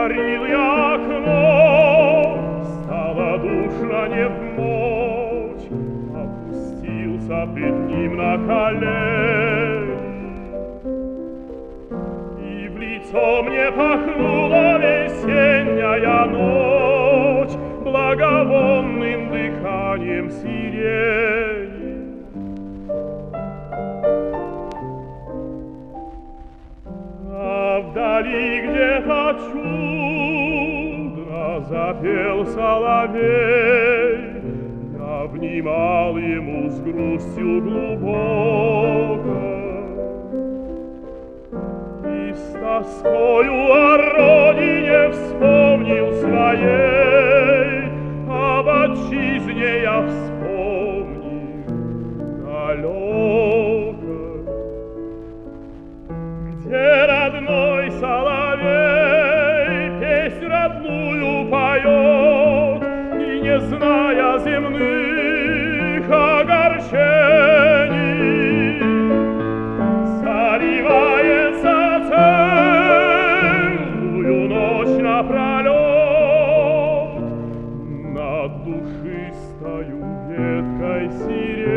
Отворил я окно, стало душно не в ночь, опустился пред ним на колени. И в лицо мне пахнула весенняя ночь благовонным дыханием сирени. А вдали где-то чудно запел соловей, я внимал ему с грустью глубокой и с тоскою о родине вспомнил своей, об отчизне я вспомнил далекой. Где родной соловей песнь родную поет, и не зная земных огорчений, заливается целую ночь напролет над душистою веткой сирени.